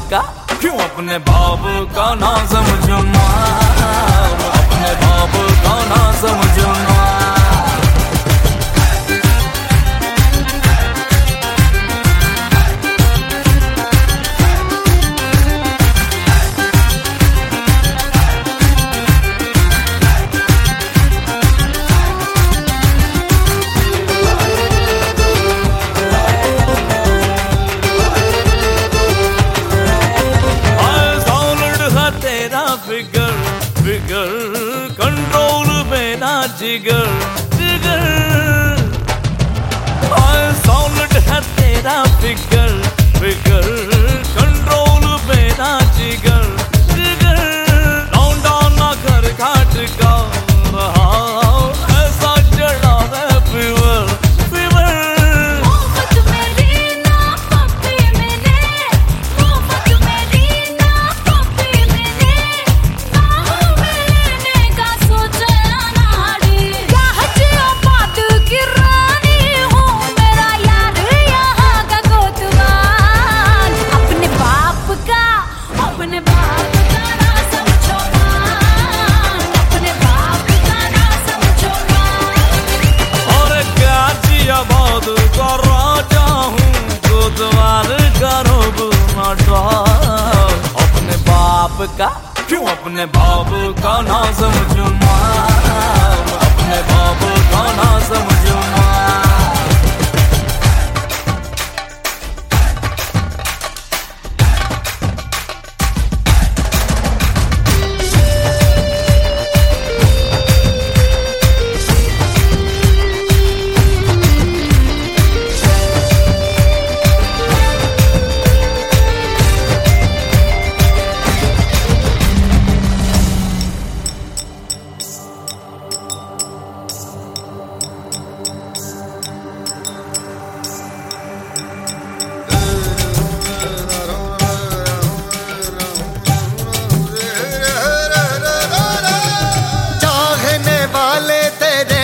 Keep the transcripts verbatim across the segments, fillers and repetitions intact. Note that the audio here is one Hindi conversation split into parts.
का क्यों अपने बाप का ना समझो माँ, अपने बाप का ना समझो माँ। फिगर फिगर कंट्रोल में ना जिगर जिगर, सॉलिड है तेरा फिगर फिगर कंट्रोल में ना जिगर जिगर, लौंडा ना घर घाट का रहा ऐसा चढ़ा है फीवर फीवर। अपने बाप का क्यों अपने बाप का ना समझो माँ, अपने बाप का ना समझो माँ।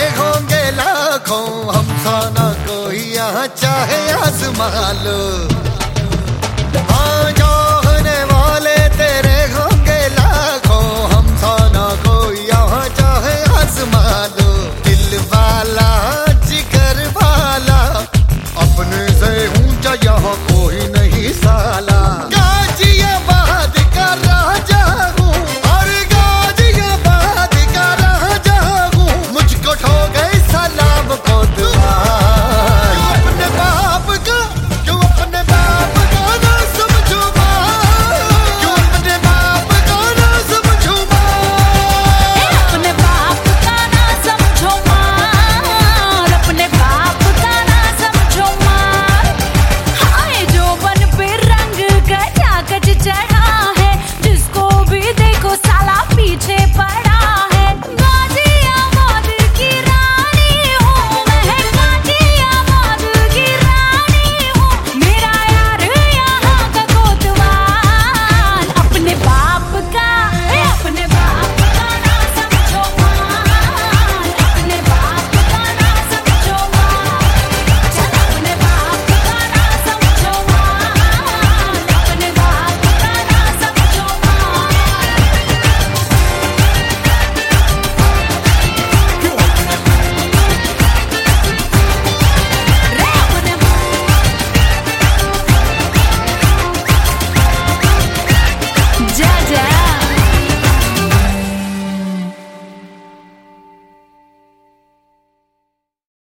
हम सा ना कोई यहाँ चाहे आजमा लो।